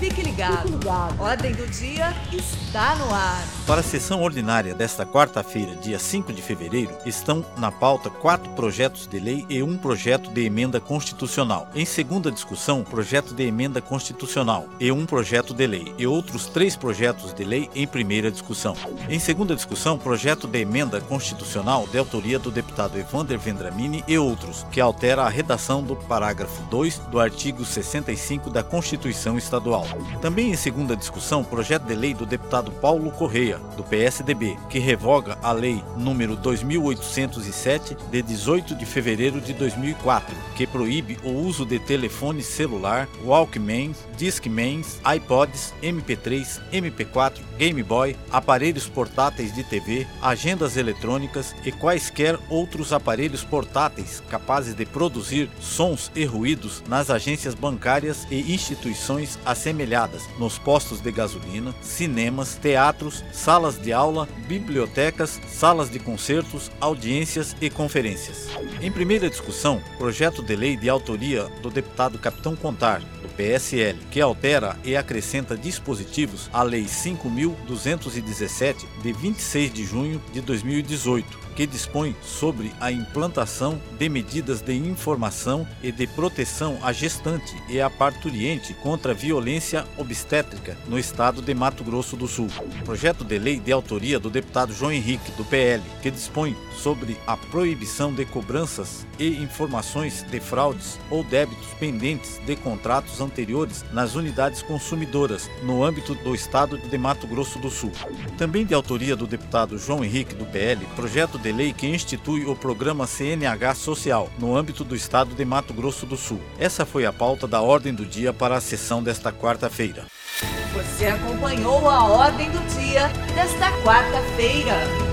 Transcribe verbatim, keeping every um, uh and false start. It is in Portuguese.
Fique ligado. Fique ligado. Ordem do Dia está no ar. Para a sessão ordinária desta quarta-feira, dia cinco de fevereiro, estão na pauta quatro projetos de lei e um projeto de emenda constitucional. Em segunda discussão, projeto de emenda constitucional e um projeto de lei, e outros três projetos de lei em primeira discussão. Em segunda discussão, projeto de emenda constitucional de autoria do deputado Evander Vendramini e outros, que altera a redação do parágrafo dois do artigo sessenta e cinco da Constituição Estadual. Também em segunda discussão, projeto de lei do deputado Paulo Correia, do P S D B, que revoga a lei número dois mil oitocentos e sete, de dezoito de fevereiro de dois mil e quatro, que proíbe o uso de telefone celular, Walkmans, Discmans, iPods, M P três, M P quatro, Game Boy, aparelhos portáteis de T V, agendas eletrônicas e quaisquer outros aparelhos portáteis capazes de produzir sons e ruídos nas agências bancárias e instituições assemelhadas, nos postos de gasolina, cinemas, teatros, salas de aula, bibliotecas, salas de concertos, audiências e conferências. Em primeira discussão, projeto de lei de autoria do deputado Capitão Contar, do P S L, que altera e acrescenta dispositivos à Lei cinco mil duzentos e dezessete, de vinte e seis de junho de dois mil e dezoito, que dispõe sobre a implantação de medidas de informação e de proteção à gestante e à parturiente contra a violência obstétrica no estado de Mato Grosso do Sul. Projeto de lei de autoria do deputado João Henrique, do P L, que dispõe sobre a proibição de cobranças e informações de fraudes ou débitos pendentes de contratos anteriores nas unidades consumidoras no âmbito do estado de Mato Grosso do Sul. Também de autoria do deputado João Henrique, do P L, projeto de lei que institui o programa C N H Social no âmbito do estado de Mato Grosso do Sul. Essa foi a pauta da ordem do dia para a sessão desta quarta-feira. Você acompanhou a ordem do dia desta quarta-feira.